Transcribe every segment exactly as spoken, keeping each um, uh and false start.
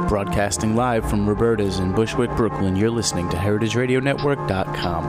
Broadcasting live from Roberta's in Bushwick, Brooklyn, you're listening to heritage radio network dot com.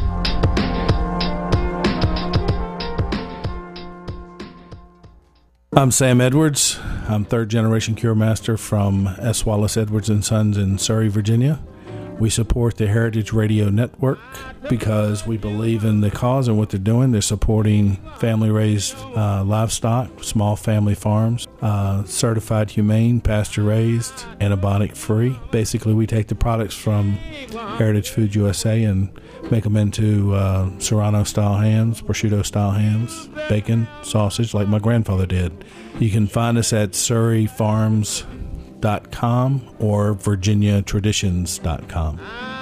I'm Sam Edwards. I'm third-generation cure master from S. Wallace Edwards and Sons in Surrey, Virginia. We support the Heritage Radio Network because we believe in the cause and what they're doing. They're supporting family-raised uh, livestock, small family farms, uh, certified humane, pasture-raised, antibiotic-free. Basically, we take the products from Heritage Food U S A and make them into uh, Serrano-style hams, prosciutto-style hams, bacon, sausage, like my grandfather did. You can find us at surrey farms dot com or virginia traditions dot com.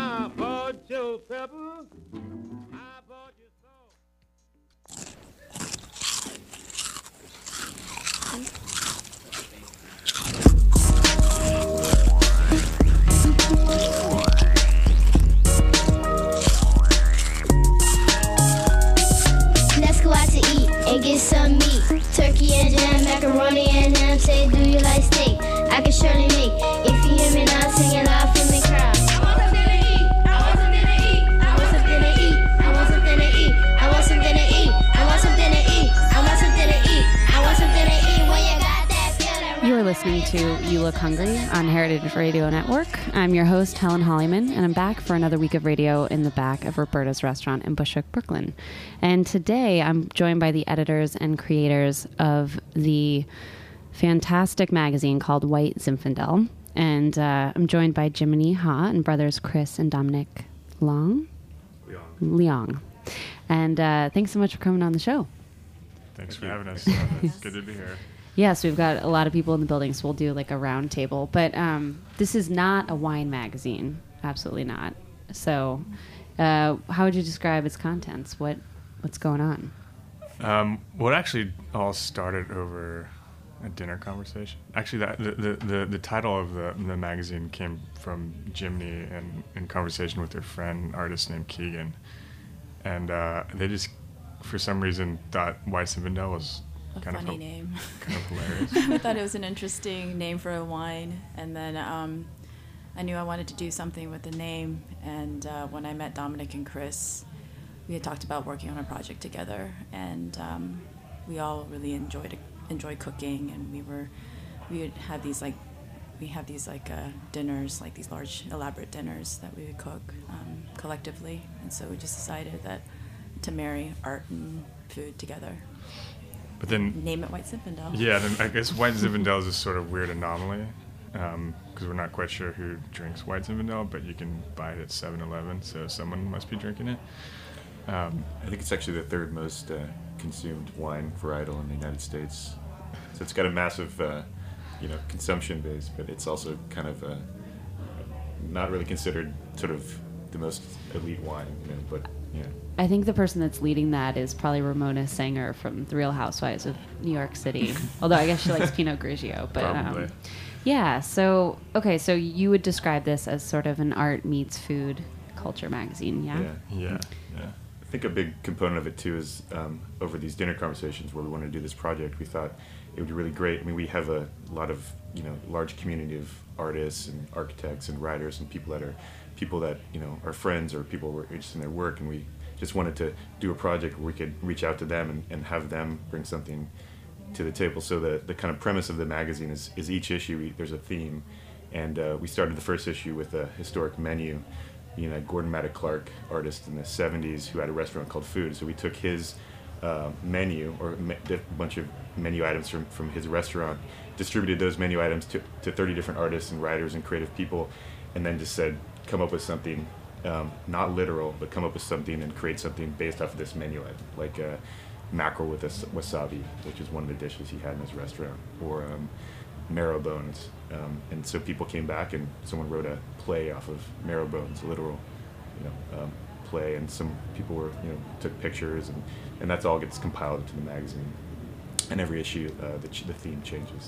Let's go out to eat and get some meat. Turkey and jam, macaroni and ham. Say, do you like steak? I can surely make. If you hear me now singing loud from the crowd. I want something to eat. I want something to eat. I want something to eat. I want something to eat. I want something to eat. I want something to eat. I want something to eat. I want something to eat. When you got that feeling. You are listening to You Look Hungry on Heritage Radio Network. I'm your host, Helen Hollyman, and I'm back for another week of radio in the back of Roberta's Restaurant in Bushwick, Brooklyn. And today I'm joined by the editors and creators of the fantastic magazine called White Zinfandel. And uh, I'm joined by Jiminy Ha and brothers Chris and Dominic Long. Leong. Leong. And uh, thanks so much for coming on the show. Thanks for having us. It's good to be here. Yes, we've got a lot of people in the building, so we'll do like a round table. But um, this is not a wine magazine. Absolutely not. So uh, how would you describe its contents? What What's going on? Um, well, it actually all started over a dinner conversation. Actually, that, the, the, the, the title of the, the magazine came from Jiminy and in conversation with her friend, an artist named Keegan. And uh, they just, for some reason, thought White Zinfandel was A kind funny of a, name. kind of hilarious. I thought it was an interesting name for a wine, and then um, I knew I wanted to do something with the name. And uh, when I met Dominic and Chris, we had talked about working on a project together, and um, we all really enjoyed enjoyed cooking, and we were we would have these like we have these like uh, dinners, like these large elaborate dinners that we would cook um, collectively, and so we just decided that to marry art and food together. But then Name it White Zinfandel. Yeah, then I guess White Zinfandel is a sort of weird anomaly because um, we're not quite sure who drinks White Zinfandel, but you can buy it at seven eleven, so someone must be drinking it. Um, I think it's actually the third most uh, consumed wine varietal in the United States. So it's got a massive, uh, you know, consumption base, but it's also kind of uh, not really considered sort of the most elite wine, you know, but yeah. I think the person that's leading that is probably Ramona Sanger from The Real Housewives of New York City. Although I guess she likes Pinot Grigio. But, Probably. Um, yeah, so, okay, so you would describe this as sort of an art meets food culture magazine, yeah? Yeah. yeah, yeah. I think a big component of it too is um, over these dinner conversations where we wanted to do this project, we thought it would be really great. I mean, we have a lot of, you know, large community of artists and architects and writers and people that are people that, you know, are friends or people who are interested in their work, and we just wanted to do a project where we could reach out to them and, and have them bring something to the table. So the, the kind of premise of the magazine is, is each issue, we, there's a theme. And uh, we started the first issue with a historic menu, being a Gordon Maddock Clark artist in the seventies who had a restaurant called Food. So we took his uh, menu, or a bunch of menu items from, from his restaurant, distributed those menu items to, to thirty different artists and writers and creative people, and then just said, come up with something, um, not literal, but come up with something and create something based off of this menu item, like uh, mackerel with a wasabi, which is one of the dishes he had in his restaurant, or um, marrow bones. Um, and so people came back and someone wrote a play off of marrow bones, a literal, you know, um, play, and some people were, you know, took pictures, and, and that's all gets compiled into the magazine. And every issue, uh, the, ch- the theme changes.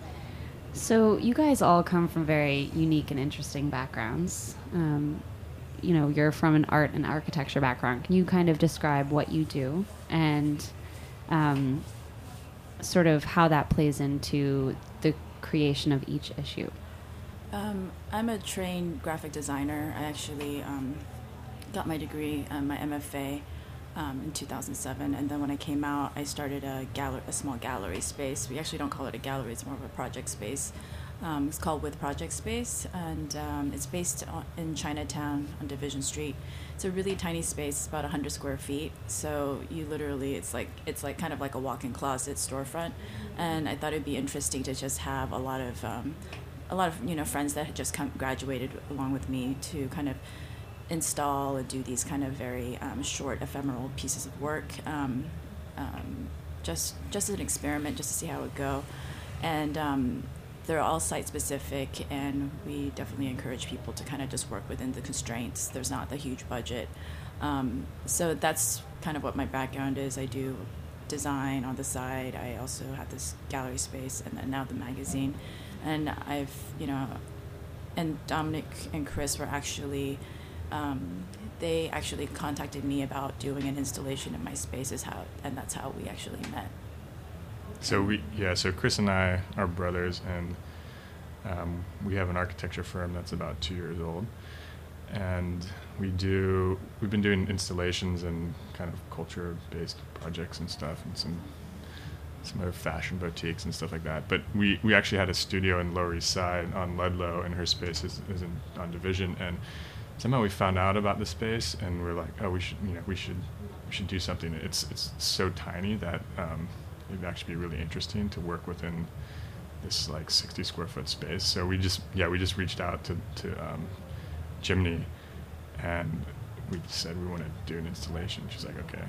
So you guys all come from very unique and interesting backgrounds. Um, you know, you're from an art and architecture background. Can you kind of describe what you do and um, sort of how that plays into the creation of each issue? Um, I'm a trained graphic designer. I actually um, got my degree, um, my M F A, um, in two thousand seven, and then when I came out, I started a gallery, a small gallery space. We actually don't call it a gallery; it's more of a project space. Um, it's called With Project Space, and um, it's based on, in Chinatown on Division Street. It's a really tiny space, it's about one hundred square feet. So you literally, it's like it's like kind of like a walk-in closet storefront. And I thought it'd be interesting to just have a lot of um, a lot of you know friends that had just come, graduated along with me to kind of install and do these kind of very um, short, ephemeral pieces of work, um, um, just just as an experiment, just to see how it would go. And um, they're all site-specific, and we definitely encourage people to kind of just work within the constraints. There's not a huge budget. Um, so that's kind of what my background is. I do design on the side. I also have this gallery space, and then now the magazine. And I've, you know, and Dominic and Chris were actually, um, they actually contacted me about doing an installation in my space, is how, and that's how we actually met. So we, yeah, so Chris and I are brothers, and um, we have an architecture firm that's about two years old. And we do, we've been doing installations and kind of culture-based projects and stuff, and some some other fashion boutiques and stuff like that. But we, we actually had a studio in Lower East Side on Ludlow, and her space is, is in, on Division. And somehow we found out about the space, and we're like, oh, we should, you know, we should, we should do something. It's it's so tiny that um, it'd actually be really interesting to work within this like sixty square foot space. So we just, yeah, we just reached out to to um, Jimny, and we said we want to do an installation. She's like, okay.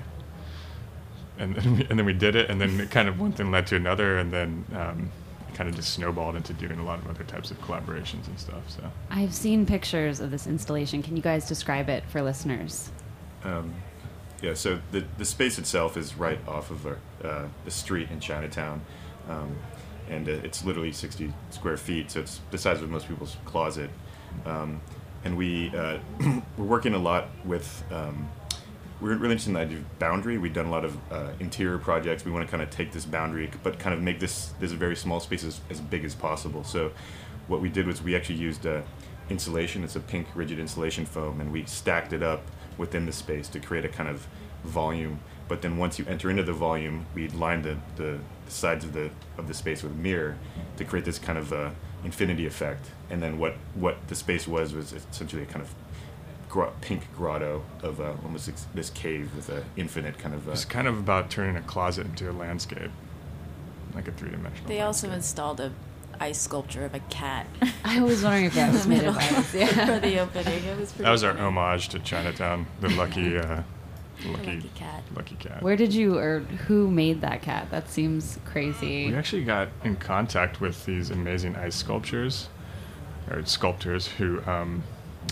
And then we, and then we did it, and then it kind of one thing led to another, and then um, it kind of just snowballed into doing a lot of other types of collaborations and stuff. So I've seen pictures of this installation. Can you guys describe it for listeners? Um, yeah, so the the space itself is right off of our, uh, the street in Chinatown, um, and uh, it's literally sixty square feet, so it's the size of most people's closet. Um, and we uh, we're working a lot with. Um, we're really interested in the idea of boundary. We've done a lot of uh, interior projects. We want to kind of take this boundary, but kind of make this this very small space as, as big as possible. So, what we did was we actually used uh, insulation. It's a pink rigid insulation foam, and we stacked it up within the space to create a kind of volume. But then once you enter into the volume, we lined the, the, the sides of the of the space with a mirror to create this kind of uh, infinity effect. And then what, what the space was was essentially a kind of gra- pink grotto of uh, almost ex- this cave with an infinite kind of... Uh, it's kind of about turning a closet into a landscape, like a three-dimensional They landscape. also installed a ice sculpture of a cat. I was wondering if that was made of ice. Yeah. For the opening. It was pretty That was our funny. homage to Chinatown, the lucky, uh, lucky, lucky cat. lucky cat. Where did you, or who made that cat? That seems crazy. We actually got in contact with these amazing ice sculptures, or sculptors who, um,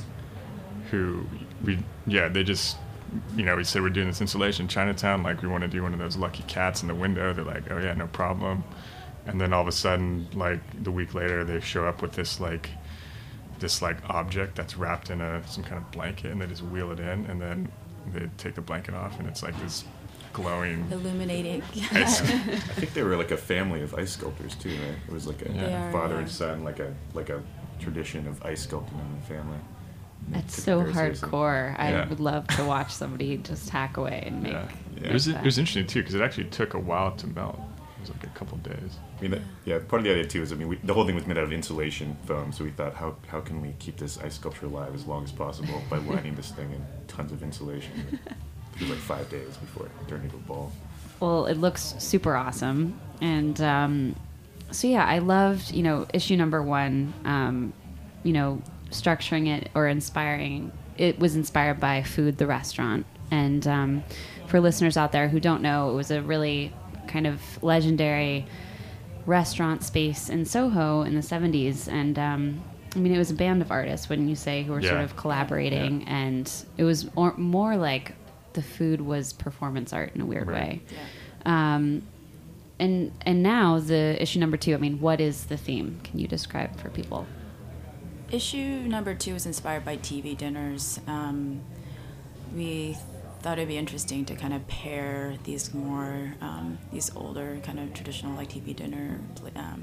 who we, yeah, they just, you know, we said we're doing this installation in Chinatown, like we want to do one of those lucky cats in the window. They're like, oh yeah, no problem. And then all of a sudden, like the week later, they show up with this like, this like object that's wrapped in a some kind of blanket, and they just wheel it in, and then they take the blanket off, and it's like this glowing. Illuminating. ice. I think they were like a family of ice sculptors too, right? It was like a They are, father yeah. and son, like a like a tradition of ice sculpting in the family. And they That's took it so very seriously. hardcore. I Yeah. would love to watch somebody just hack away and make. Yeah. Yeah. It was it that. was interesting too, because it actually took a while to melt. It was like a couple days. I mean, that, yeah, part of the idea too is, I mean, we, the whole thing was made out of insulation foam, so we thought, how how can we keep this ice sculpture alive as long as possible by lining this thing in tons of insulation? It was like five days before it turned into a ball. Well, it looks super awesome. And um, so, yeah, I loved, you know, issue number one, um, you know, structuring it or inspiring. It was inspired by Food, the restaurant. And um, for listeners out there who don't know, it was a really kind of legendary restaurant space in Soho in the seventies. And um, I mean, it was a band of artists, wouldn't you say, who were Yeah. sort of collaborating. Yeah. And it was or, more like the food was performance art in a weird Right. way. Yeah. Um, and and now the issue number two. I mean, what is the theme? Can you describe for people? Issue number two is inspired by T V dinners. Um, we thought it'd be interesting to kind of pair these more, um, these older kind of traditional like T V dinner, um,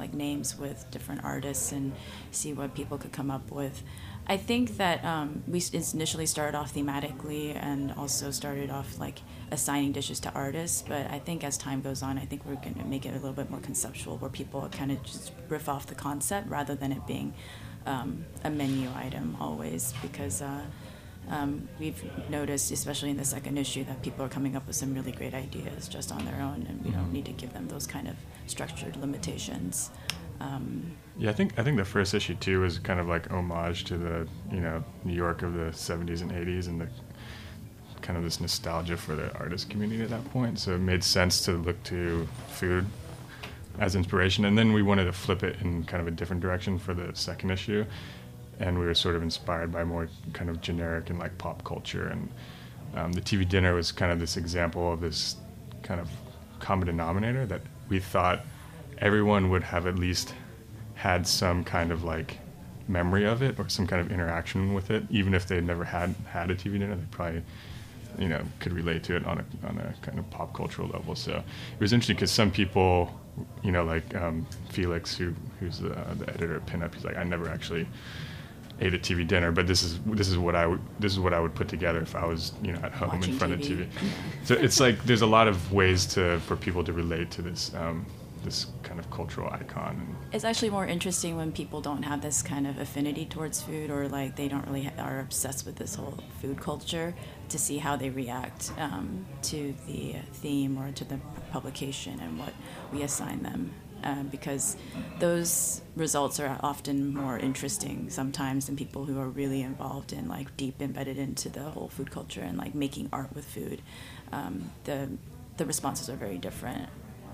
like names with different artists and see what people could come up with. I think that um, we initially started off thematically and also started off like assigning dishes to artists, but I think as time goes on, I think we're going to make it a little bit more conceptual where people kind of just riff off the concept rather than it being um, a menu item always, because uh, um, we've noticed, especially in the second issue, that people are coming up with some really great ideas just on their own, and we don't need to give them those kind of structured limitations. Um, yeah, I think I think the first issue too was kind of like homage to the you know New York of the seventies and eighties and the kind of this nostalgia for the artist community at that point. So it made sense to look to food as inspiration, and then we wanted to flip it in kind of a different direction for the second issue, and we were sort of inspired by more kind of generic and like pop culture, and um, the T V dinner was kind of this example of this kind of common denominator that we thought everyone would have at least had some kind of like memory of it or some kind of interaction with it, even if they never had had a T V dinner. They probably, you know, could relate to it on a on a kind of pop cultural level. So it was interesting because some people, you know, like um, Felix, who who's the, the editor of Pinup, he's like, I never actually ate a T V dinner, but this is this is what I would this is what I would put together if I was, you know, at home Watching in front T V. of T V. So it's like there's a lot of ways to for people to relate to this. Um, this kind of cultural icon. And it's actually more interesting when people don't have this kind of affinity towards food, or like they don't really ha- are obsessed with this whole food culture, to see how they react um, to the theme or to the publication and what we assign them. Uh, because those results are often more interesting sometimes than people who are really involved in like deep embedded into the whole food culture and like making art with food. Um, the the responses are very different.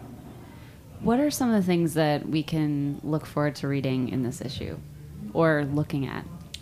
What are some of the things that we can look forward to reading in this issue, or looking at?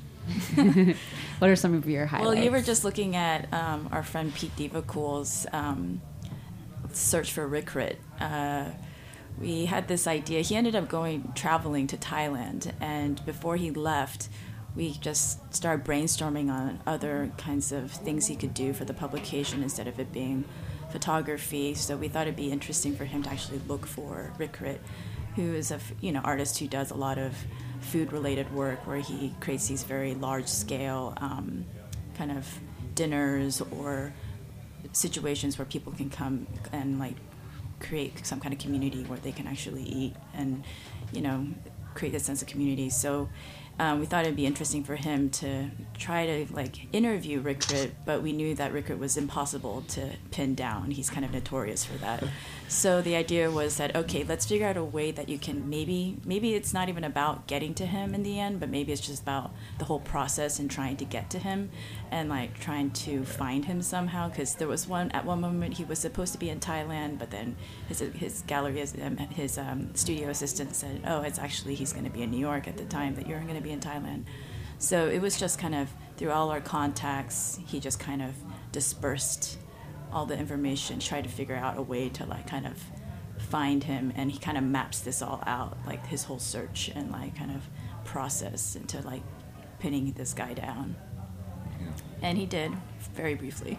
What are some of your highlights? Well, you were just looking at um, our friend Pete Divacool's um, search for Rikrit. Uh, we had this idea. He ended up going traveling to Thailand, and before he left, we just started brainstorming on other kinds of things he could do for the publication instead of it being photography. So we thought it'd be interesting for him to actually look for Rikrit, who is a you know artist who does a lot of food-related work, where he creates these very large-scale um, kind of dinners or situations where people can come and like create some kind of community where they can actually eat and you know create a sense of community. So um, we thought it'd be interesting for him to try to like interview Rikrit, but we knew that Rikrit was impossible to pin down. He's kind of notorious for that. So the idea was that, okay, let's figure out a way that you can maybe, maybe it's not even about getting to him in the end, but maybe it's just about the whole process and trying to get to him and like trying to find him somehow. Because there was one, at one moment he was supposed to be in Thailand, but then his his gallery, his um, studio assistant said, oh, it's actually, he's going to be in New York at the time that you're going to be in Thailand. So it was just kind of through all our contacts, he just kind of dispersed all the information, tried to figure out a way to like kind of find him, and he kind of maps this all out, like his whole search and like kind of process into like pinning this guy down. Yeah. And he did, very briefly.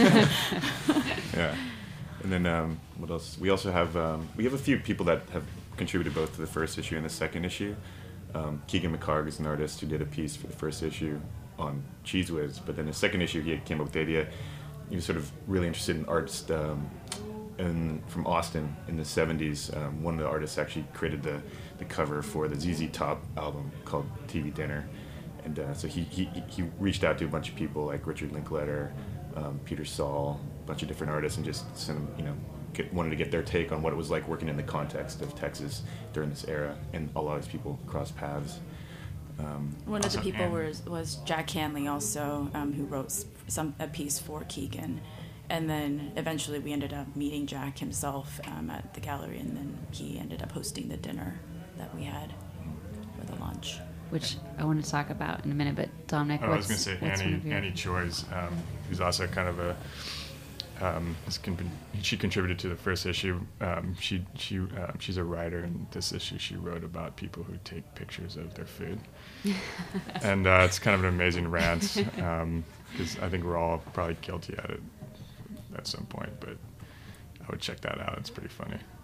Yeah. And then um, what else? We also have um, we have a few people that have contributed both to the first issue and the second issue. Um, Keegan McCarg is an artist who did a piece for the first issue on Cheese Whiz, but then the second issue he came up with the idea. He was sort of really interested in arts um, in, from Austin in the seventies. Um, one of the artists actually created the, the cover for the Z Z Top album called T V Dinner. And uh, so he, he he reached out to a bunch of people like Richard Linklater, um, Peter Saul, a bunch of different artists, and just sent them, you know, get, wanted to get their take on what it was like working in the context of Texas during this era. And a lot of these people crossed paths. Um, One of the people was, was Jack Hanley also, um, who wrote some a piece for Keegan. And then eventually we ended up meeting Jack himself um, at the gallery, and then he ended up hosting the dinner that we had for the lunch. Which I want to talk about in a minute, but Dominic, oh, what's, I was going to say Annie, your... Annie Choi's, um, who's also kind of a, um, she contributed to the first issue. Um, she she uh, she's a writer, and this issue she wrote about people who take pictures of their food, and uh, it's kind of an amazing rant, because um, I think we're all probably guilty at it at some point. But I would check that out; it's pretty funny.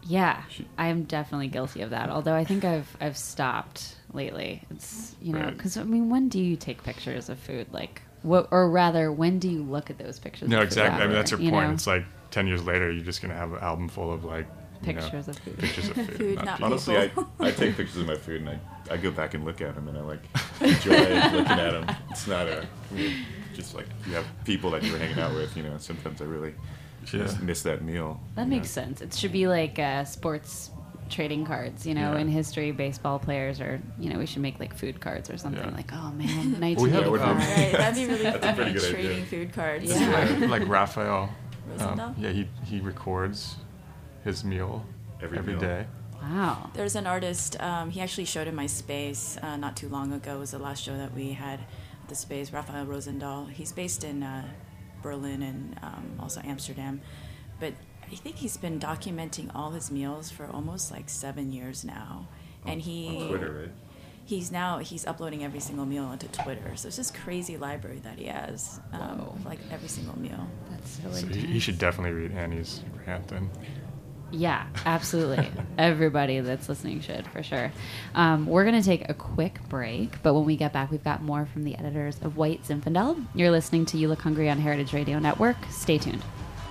Yeah, She- I'm definitely guilty of that. Although I think I've I've stopped lately. It's you know Right. because I mean, when do you take pictures of food? Like what, or rather, when do you look at those pictures? No, of food exactly. I mean, after, that's your you point. know? It's like ten years later, you're just gonna have an album full of like you know, Pictures of food. Pictures of food. Food, not not people. Honestly, I, people. I take pictures of my food and I, I go back and look at them and I like enjoy looking at them. It's not a I mean, just like you have people that you're hanging out with. You know, sometimes I really Yeah. just miss that meal. That you makes know? sense. It should be like uh, sports trading cards, you know, Yeah. in history, baseball players, or you know, we should make like food cards or something. Yeah. Like, oh man, We have, nineteen eighty-five. um, Right, that'd be really That's a fun, pretty like good trading idea. food cards. Yeah. Yeah, like Raphael. Rosendahl? Um, yeah, he he records his meal Every every meal. day. Wow. There's an artist, um, he actually showed in my space uh, not too long ago. It was the last show that we had at the space, Raphael Rosendahl. He's based in uh, Berlin and um, also Amsterdam. But I think he's been documenting all his meals for almost like seven years now. And he On Twitter, right? he's now he's uploading every single meal onto Twitter. So it's this crazy library that he has, um, Whoa. of, like every single meal. That's so So intense. you, you should definitely read Annie's rant then. Yeah, absolutely. Everybody that's listening should, for sure. Um, we're going to take a quick break, but when we get back, we've got more from the editors of White Zinfandel. You're listening to You Look Hungry on Heritage Radio Network. Stay tuned.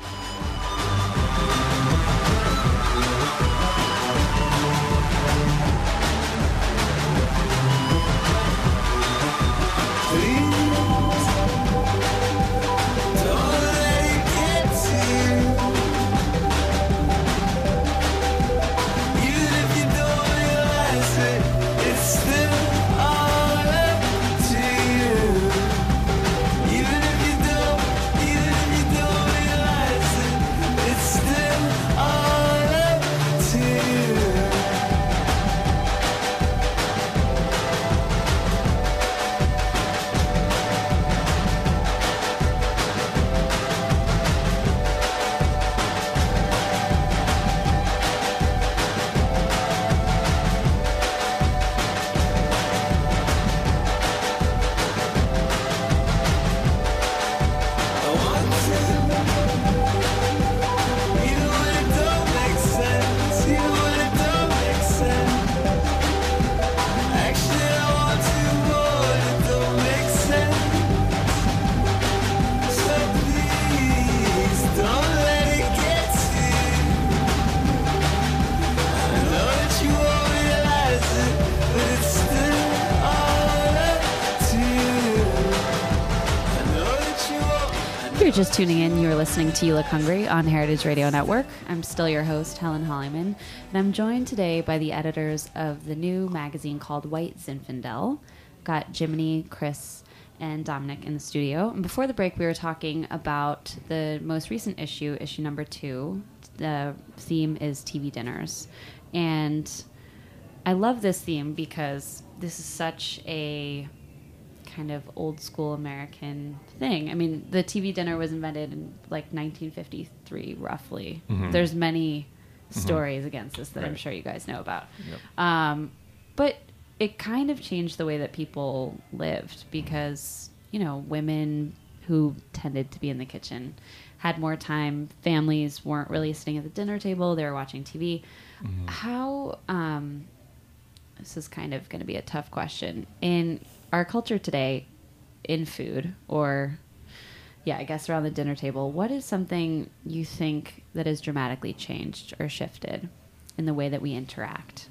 If you're just tuning in, you're listening to You Look Hungry on Heritage Radio Network. I'm still your host, Helen Hollyman, and I'm joined today by the editors of the new magazine called White Zinfandel. Got Jiminy, Chris, and Dominic in the studio. And before the break, we were talking about the most recent issue, issue number two. The theme is T V dinners. And I love this theme because this is such a kind of old school American thing. I mean, the T V dinner was invented in like nineteen fifty-three, roughly. Mhm. There's many stories against this that I'm Right. sure you guys know about. Yep. Um, but it kind of changed the way that people lived because, you know, women who tended to be in the kitchen had more time. Families weren't really sitting at the dinner table. They were watching T V. Mm-hmm. How, um, this is kind of going to be a tough question. In our culture today, in food, or, yeah, I guess around the dinner table, what is something you think that has dramatically changed or shifted in the way that we interact?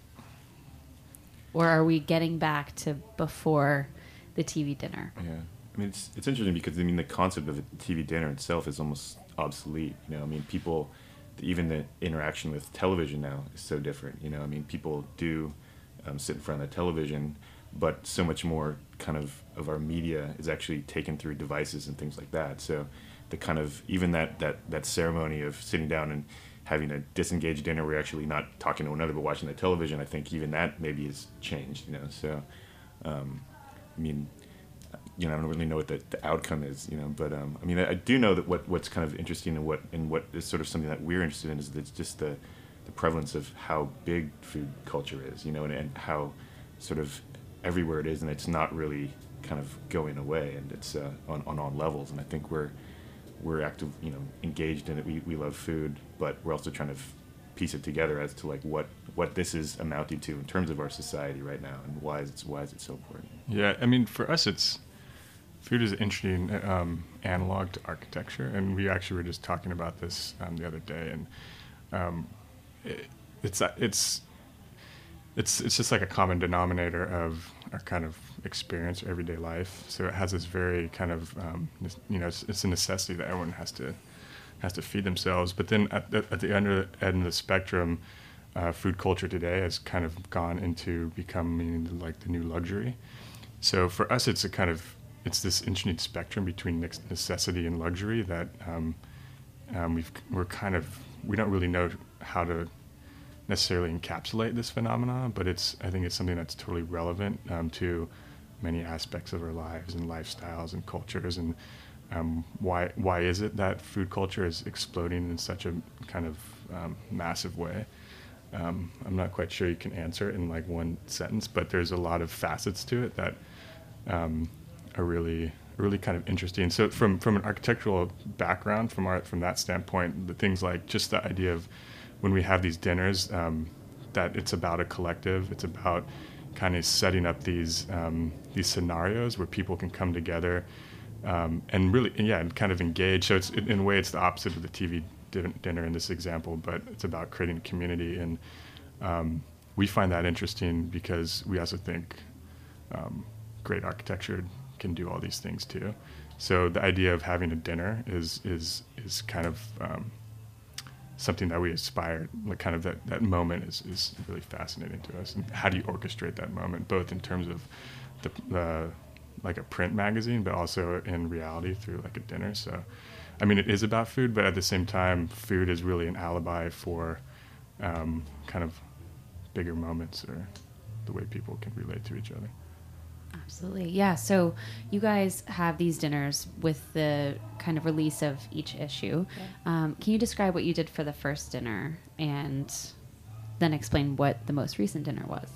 Or are we getting back to before the T V dinner? Yeah, I mean it's it's interesting because I mean the concept of a T V dinner itself is almost obsolete. You know, I mean people, even the interaction with television now is so different. You know, I mean people do um, sit in front of the television, but so much more kind of of our media is actually taken through devices and things like that. So the kind of even that that that ceremony of sitting down and having a disengaged dinner, we're actually not talking to one another but watching the television. I think even that maybe has changed. You know, so um, I mean. You know, I don't really know what the, the outcome is, you know, but um, I mean, I, I do know that what, what's kind of interesting and what and what is sort of something that we're interested in is that it's just the, the prevalence of how big food culture is, you know, and, and how sort of everywhere it is, and it's not really kind of going away, and it's uh, on, on all levels, and I think we're we're active, you know, engaged in it. We we love food, but we're also trying to f- piece it together as to like what what this is amounting to in terms of our society right now, and why is it why is it so important. Yeah, I mean, for us, it's food is an interesting um, analog to architecture, and we actually were just talking about this um, the other day, and um, it, it's it's it's it's just like a common denominator of our kind of experience or everyday life. So it has this very kind of um, you know, it's, it's a necessity that everyone has to has to feed themselves. But then at the, at the end of the, end of the spectrum, uh, food culture today has kind of gone into becoming like the new luxury. So for us, it's a kind of it's this interesting spectrum between necessity and luxury that um, um, we've we're kind of we don't really know how to necessarily encapsulate this phenomenon, but it's I think it's something that's totally relevant um, to many aspects of our lives and lifestyles and cultures. And um, why why is it that food culture is exploding in such a kind of um, massive way? Um, I'm not quite sure you can answer it in like one sentence, but there's a lot of facets to it that um, are really really kind of interesting. So from from an architectural background, from art from that standpoint, the things like just the idea of when we have these dinners, um, that it's about a collective. It's about kind of setting up these um, these scenarios where people can come together um, and really, yeah, and kind of engage. So it's in a way, it's the opposite of the T V din- dinner in this example, but it's about creating a community. And um, we find that interesting because we also think um, great architecture can do all these things too. So the idea of having a dinner is is is kind of um, something that we aspire, like kind of that, that moment is, is really fascinating to us. And how do you orchestrate that moment, both in terms of the, the like a print magazine, but also in reality through like a dinner. So, I mean, it is about food, but at the same time, food is really an alibi for um, kind of bigger moments or the way people can relate to each other. Absolutely. Yeah. So you guys have these dinners with the kind of release of each issue. Yeah. Um, can you describe what you did for the first dinner and then explain what the most recent dinner was?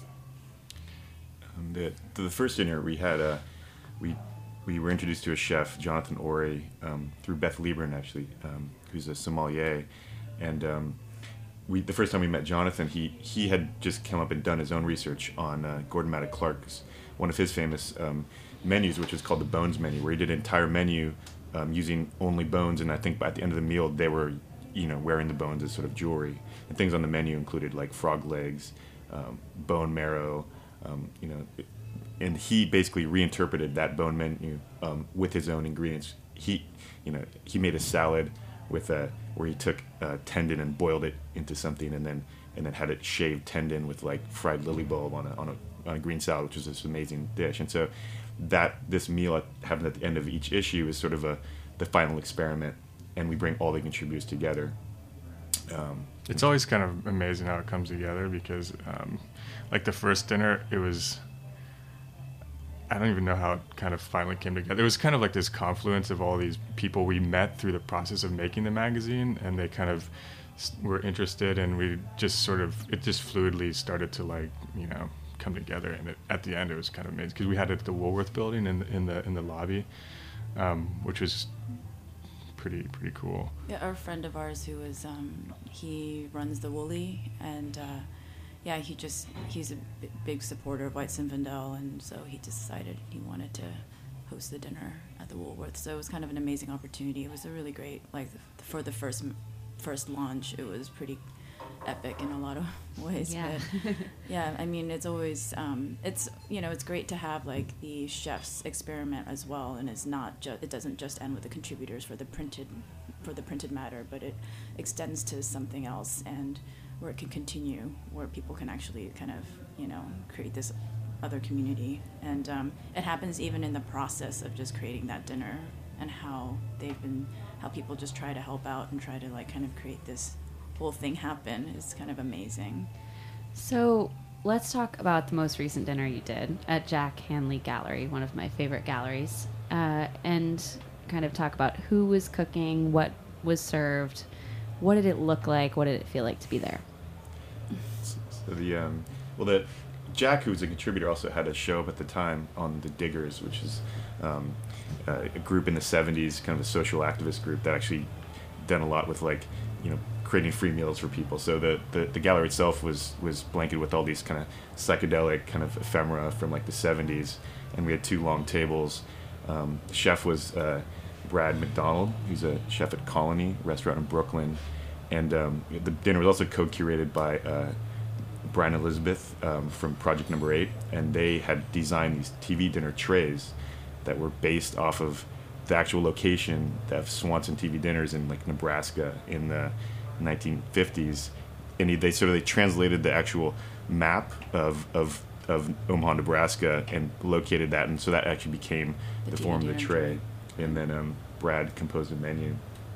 Um, the, the first dinner we had, uh, we we were introduced to a chef, Jonathan Ori, um, through Beth Liebern, actually, um, who's a sommelier. And um, we the first time we met Jonathan, he, he had just come up and done his own research on uh, Gordon Maddock Clark's one of his famous um, menus, which is called the Bones menu, where he did an entire menu um, using only bones. And I think at the end of the meal, they were, you know, wearing the bones as sort of jewelry. And things on the menu included like frog legs, um, bone marrow, um, you know. And he basically reinterpreted that bone menu um, with his own ingredients. He, you know, he made a salad with a where he took a tendon and boiled it into something, and then and then had it shaved tendon with like fried lily bulb on a on a on a green salad, which is this amazing dish. And so that this meal at, happened at the end of each issue is sort of a the final experiment, and we bring all the contributors together. Um, it's always kind of amazing how it comes together because, um, like the first dinner, it was, I don't even know how it kind of finally came together. It was kind of like this confluence of all these people we met through the process of making the magazine, and they kind of were interested, and we just sort of, it just fluidly started to like, you know, come together. And it, at the end, it was kind of amazing because we had it at the Woolworth building in the, in the in the lobby, um, which was pretty pretty cool. Yeah, our friend of ours who was um, he runs the Woolly, and uh, yeah, he just he's a b- big supporter of White Zinfandel, and so he decided he wanted to host the dinner at the Woolworth. So it was kind of an amazing opportunity. It was a really great, like for the first first launch, it was pretty epic in a lot of ways. Yeah. But yeah, I mean, it's always um, it's you know it's great to have like the chefs experiment as well, and it's not just it doesn't just end with the contributors for the printed for the printed matter, but it extends to something else, and where it can continue, where people can actually kind of you know create this other community. And um, it happens even in the process of just creating that dinner, and how they've been how people just try to help out and try to like kind of create this whole thing happen is kind of amazing. So let's talk about the most recent dinner you did at Jack Hanley Gallery, one of my favorite galleries, uh, and kind of talk about who was cooking, what was served, what did it look like, what did it feel like to be there? So the um, well, the Jack, who was a contributor, also had a show up at the time on the Diggers, which is um, uh, a group in the seventies, kind of a social activist group that actually done a lot with like you know creating free meals for people. So the, the, the gallery itself was was blanketed with all these kind of psychedelic kind of ephemera from like the seventies, and we had two long tables. Um, the chef was uh, Brad McDonald, who's a chef at Colony Restaurant in Brooklyn, and um, the dinner was also co-curated by uh, Brian Elizabeth um, from Project Number Eight, and they had designed these T V dinner trays that were based off of the actual location of Swanson T V dinners in like Nebraska in the nineteen fifties, and he, they sort of they translated the actual map of of of Omaha, Nebraska, and located that, and so that actually became the, the form of the tray. And then um, Brad composed a menu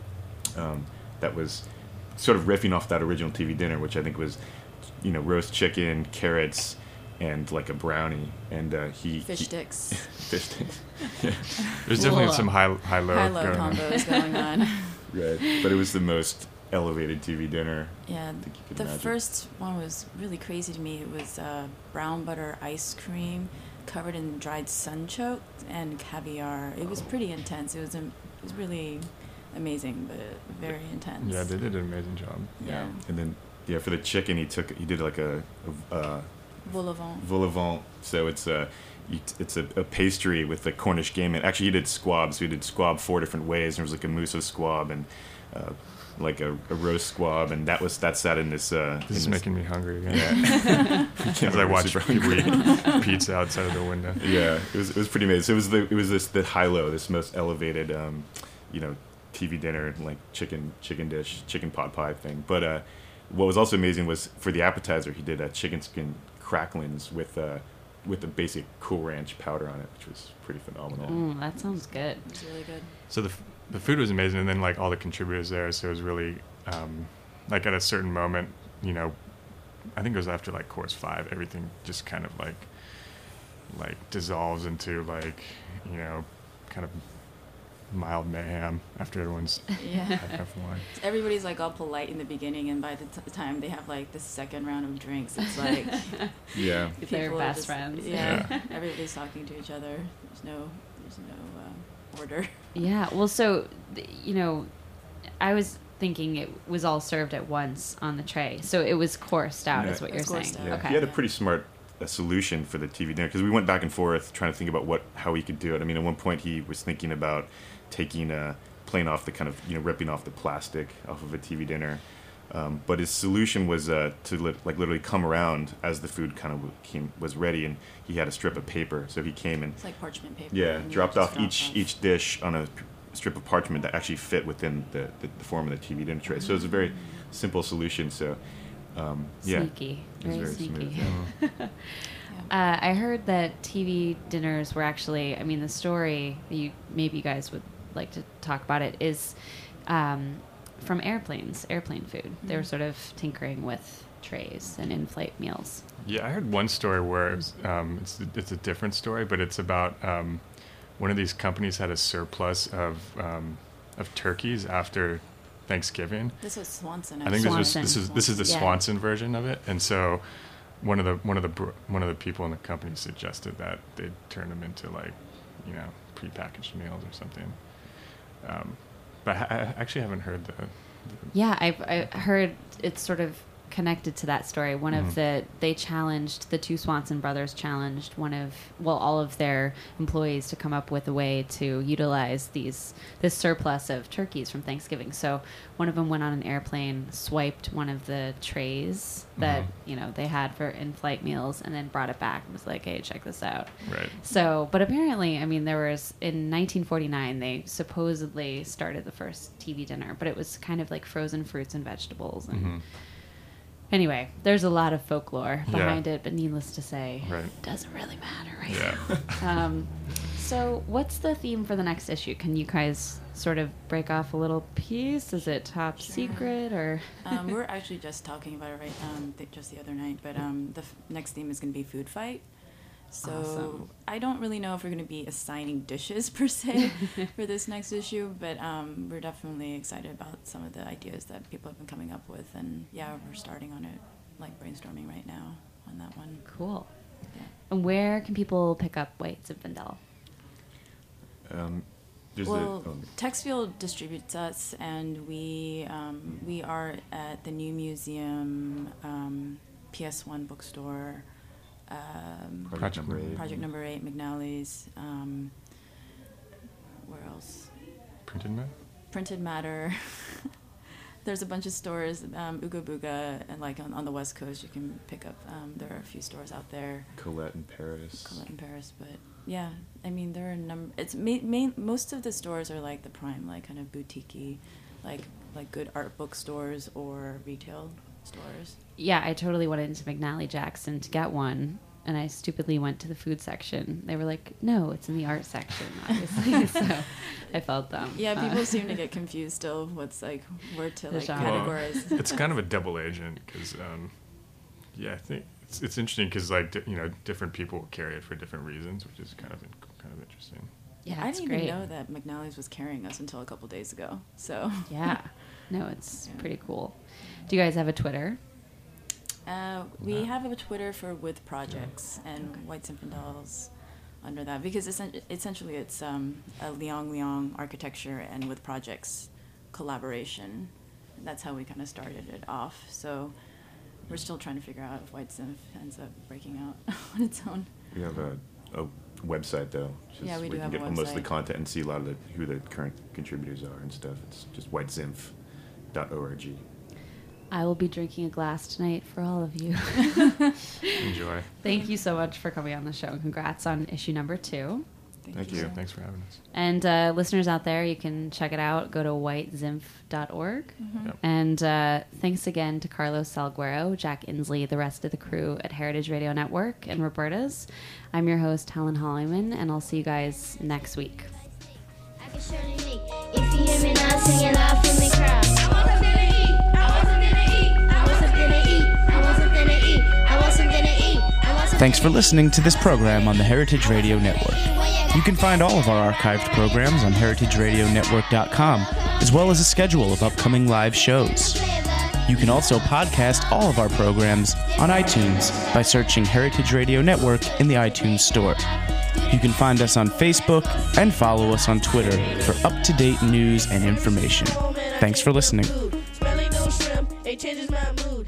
um, that was sort of riffing off that original T V dinner, which I think was, you know, roast chicken, carrots, and like a brownie, and uh, he fish he, sticks. fish sticks. Yeah. There's definitely some high high low high low going combos on. going on. Right, but it was the most elevated T V dinner. Yeah, I think you could the imagine. first one was really crazy to me. It was uh, brown butter ice cream covered in dried sunchoke and caviar. It was pretty intense. It was um, it was really amazing, but very intense. Yeah, they did an amazing job. Yeah. And then yeah, for the chicken, he took he did like a, a uh, Vol au vent. vol au vent. So it's a you, it's a, a pastry with the Cornish game. And actually, he did squab. So he did squab four different ways. There was like a mousse of squab and uh, like a, a roast squab, and that was that sat in this. Uh, This is in making me hungry again. Yeah. As I watch people eat pizza outside of the window. Yeah, it was it was pretty amazing. So it was the it was this the high low, this most elevated, um, you know, T V dinner, like chicken chicken dish, chicken pot pie thing. But uh, what was also amazing was for the appetizer, he did a chicken skin cracklings with uh, with a basic Cool Ranch powder on it, which was pretty phenomenal. Mm, that sounds good. It's really good. So the f- the food was amazing, and then like all the contributors there. So it was really um, like at a certain moment, you know, I think it was after like course five, everything just kind of like like dissolves into like, you know, kind of mild mayhem after everyone's Yeah. had enough wine. Everybody's like all polite in the beginning, and by the t- time they have like the second round of drinks, it's like Yeah, They're people are best just- friends. Yeah, Yeah. everybody's talking to each other. There's no, there's no uh, order. Yeah. Well, so th- you know, I was thinking it was all served at once on the tray, so it was coursed out, Yeah. is what It you're was coursed saying. out. Okay. He had a pretty smart uh, solution for the T V dinner, because we went back and forth trying to think about what how he could do it. I mean, at one point he was thinking about taking uh, playing off the kind of, you know, ripping off the plastic off of a T V dinner, um, but his solution was uh, to li- like literally come around as the food kind of came was ready, and he had a strip of paper, so he came and It's like parchment paper. yeah and you dropped just off drop each off. each dish on a p- strip of parchment that actually fit within the, the, the form of the T V dinner tray. So it was a very simple solution. So um, yeah, Sneaky. it was Very, very sneaky. smooth. Yeah. Uh, I heard that T V dinners were actually, I mean, the story, you maybe you guys would like to talk about it, is um, from airplanes, airplane food. They were sort of tinkering with trays and in-flight meals. Yeah, I heard one story where it was, um, it's it's a different story, but it's about um, one of these companies had a surplus of um, of turkeys after Thanksgiving. This was Swanson. I think this was Swanson. this is this is the Yeah. Swanson version of it, and so one of the one of the br- one of the people in the company suggested that they turn them into like, you know, prepackaged meals or something. Um, but I, I actually haven't heard the. the Yeah, I've I heard it's sort of connected to that story. One Mhm. of the they challenged the two Swanson brothers challenged one of well all of their employees to come up with a way to utilize these this surplus of turkeys from Thanksgiving. So one of them went on an airplane, swiped one of the trays that Mhm. you know they had for in-flight meals, and then brought it back and was like, "Hey, check this out." right. So, but apparently, I mean, there was in nineteen forty-nine they supposedly started the first T V dinner, but it was kind of like frozen fruits and vegetables. And Mhm. anyway, there's a lot of folklore Yeah. behind it, but needless to say, Right. it doesn't really matter, right? Yeah. um, so, what's the theme for the next issue? Can you guys sort of break off a little piece? Is it top Sure. secret or? um, we're actually just talking about it right um, th- just the other night, but um, the f- next theme is going to be food fight. So Awesome. I don't really know if we're going to be assigning dishes per se for this next issue, but um, we're definitely excited about some of the ideas that people have been coming up with, and yeah, we're starting on it, like brainstorming right now on that one. Cool. Yeah. And where can people pick up Whites of Vendel? Um, There's well, a, um, Texfield distributes us, and we um, we are at the New Museum, um, P S one bookstore, um, Project, Project Number Eight. Project Number Eight, McNally's. Um, where else? Printed Matter? Printed Matter. There's a bunch of stores, um, Ooga Booga, and like on, on the West Coast, you can pick up. Um, there are a few stores out there. Colette in Paris. Colette in Paris, but yeah, I mean there are a number. It's main, main, most of the stores are like the prime, like kind of boutique-y, like like good art bookstores or retail stores. Yeah, I totally went into McNally Jackson to get one, and I stupidly went to the food section. They were like, "No, it's in the art section," obviously. So I felt them. Yeah, people Uh, seem to get confused still. What's like where to The like genre. categorize? Well, it's kind of a double agent because, um, yeah, I think it's, it's interesting because like di- you know different people carry it for different reasons, which is kind of in, kind of interesting. Yeah, I it's didn't great. even know that McNally's was carrying us until a couple days ago. So Yeah, no, it's Yeah. pretty cool. Do you guys have a Twitter? Uh, we No. have a Twitter for With Projects and White Zinfandels under that because essen- essentially it's um, a Liang Liang architecture and With Projects collaboration. And that's how we kind of started it off. So we're still trying to figure out if White Zinf ends up breaking out on its own. We have a, a website though. which is Yeah, we where do you have can a get most of the website. content and see a lot of the, who the current contributors are and stuff. It's just white zinf dot org. I will be drinking a glass tonight for all of you. Enjoy. Thank you so much for coming on the show. Congrats on issue number two. Thank you. Thanks for having us. And uh, listeners out there, you can check it out. Go to white zinf dot org. Yep. And uh, thanks again to Carlos Salguero, Jack Inslee, the rest of the crew at Heritage Radio Network, and Roberta's. I'm your host, Helen Hollyman, and I'll see you guys next week. I can surely make. If you hear me now singing loud from the crowd. I want something to eat. I want something to eat. I want something to eat. I want something to eat. I want something to eat. I want something Thanks for listening to this program on the Heritage Radio Network. You can find all of our archived programs on heritage radio network dot com, as well as a schedule of upcoming live shows. You can also podcast all of our programs on iTunes by searching Heritage Radio Network in the iTunes Store. You can find us on Facebook and follow us on Twitter for up-to-date news and information. Thanks for listening. Smelling no shrimp, it changes my mood.